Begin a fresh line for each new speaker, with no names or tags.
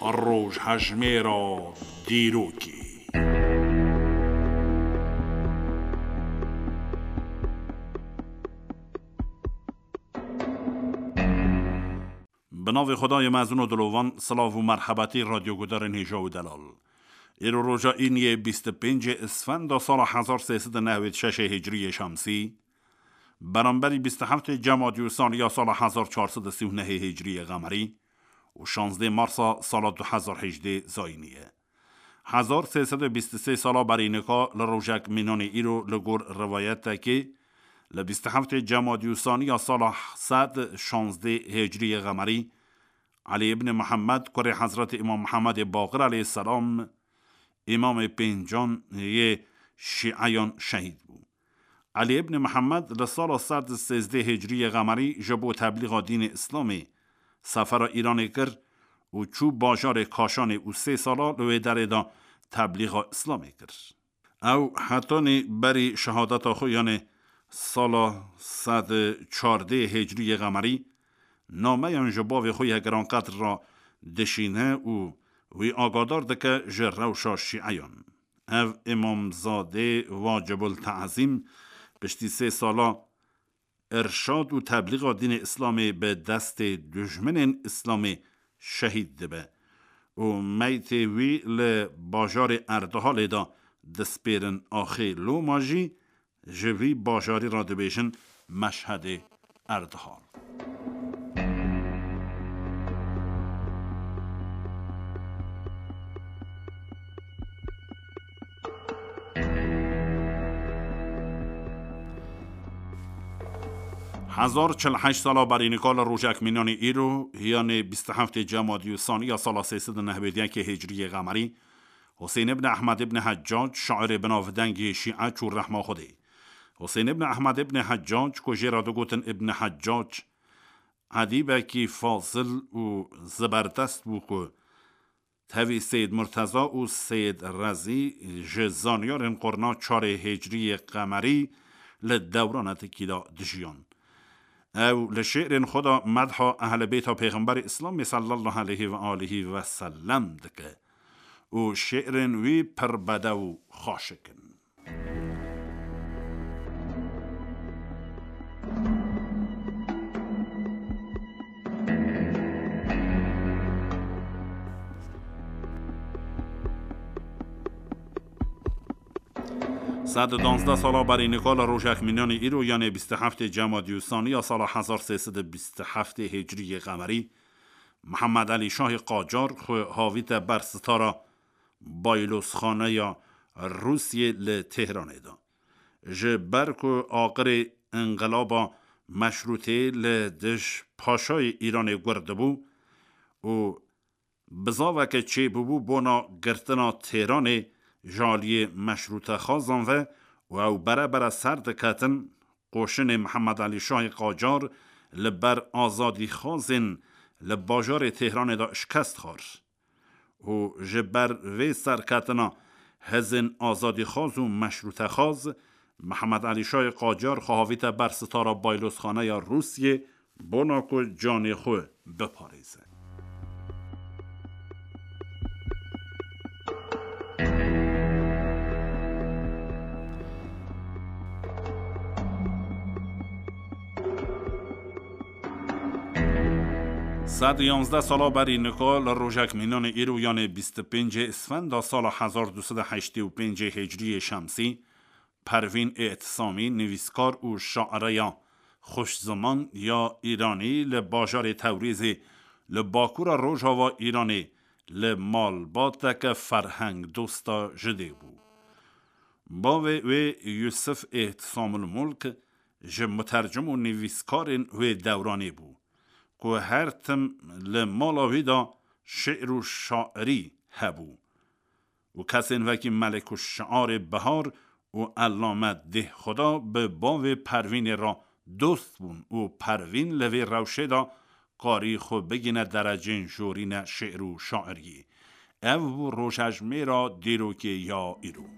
روش هجمه را دیروکی. به نام خدای مزون و دلوان، سلاو و مرحبتی رادیو گودار نیجا و دلال. ایرو روژا اینیه 25 اسفند سال 1396 هجری شمسی، برانبری 27 جمادی الثانی یا سال 1439 هجری قمری و 16 مارس سال 2018 زاینیه. 1323 سال برینکا لروژک مینانی ایرو لگور روایت که ل 27 جمادی الثانی یا سال 116 هجری قمری علی ابن محمد کره حضرت امام محمد باقر علیه السلام امام پنجان شیعیان شهید بود. علی ابن محمد لسال 113 هجری قمری جبو تبلیغ دین اسلامی سفر ایران کرد و چو باجار کاشان او 3 سالا لوی در دا تبلیغ اسلامی کرد. او حتی بری شهادت خویان سال 114 هجری قمری نامه انجباو خوی گرانقدر را دشینه و وی آگادار دکه جروشا شیعیان. او امامزاده واجب التعظیم پشتی 3 سالا ارشاد و تبلیغ دین اسلامی به دست دشمن اسلامی شهید دبه و میت وی لباجار اردهال دا دسپیرن آخی لو ماجی جوی باجاری را دبیشن مشهد اردهال. هزار 48 سالا برینکال روژک مینانی ایرو یعنی 27 جمادی الثانی یا سال 391 هجری قمری حسین ابن احمد ابن حجاج شاعر بناودنگ شیعه چور رحمه خوده. حسین ابن احمد ابن حجاج که جرادو گوتن ابن حجاج عدیبه کی فاصل و زبردست بو که تاوی سید مرتضا و سید رزی جزانیارن قرنا 4 هجری قمری لدوران تکیدا دجیان. او لشعر خدا مدح اهل بیت پیغمبر اسلام صلی الله علیه و آله و سلم دکه و شعر وی پربده و خاشکن. صد 12 سالا برینکال روژک مینانی ایرو یعنی 27 جمادی الثانی یا سال 1327 هجری قمری محمد علی شاه قاجار خو حاویت بر ستاره بایلوس خانه یا روسیه لتهران دا جبرک و آقر انقلاب مشروطه لدش پاشای ایران گرده بو و بزاوک چه بو بونا گرتنا تهران جالی مشروطه خازان و او برابر سرد کتن قوشن محمد علی شاه قاجار لبر آزادی خازن لباجار تهران دا شکست خار و جبر وی سرکتنا هزن آزادی خاز و مشروطه خاز محمد علی شاه قاجار خواهویت بر ستاره بایلوس خانه یا روسیه بناکو جان خو بپاریزه. صد 11 سالا برینکال روژک مینان ایرو یعنی 25 اسفند سال 1285 هجری شمسی پروین اعتصامی نویسکار و شاعره خوشزمان یا ایرانی لباجار توریزی لباکور روژاوا ایرانی لمالباتک فرهنگ دوستا جده بود. باوی و یوسف اعتصام الملک جه مترجم و نویسکار و دورانی بود که هر تم لمالاوی دا شعر و شاعری هبو و کسین وکی ملک و شعار بهار و علامت ده خدا به باو پروین را دوست بون و پروین لوی روشه دا قاری خو بگینه درجه جورین شعر و شاعری او روشجمه را دیروکی یا ایرو.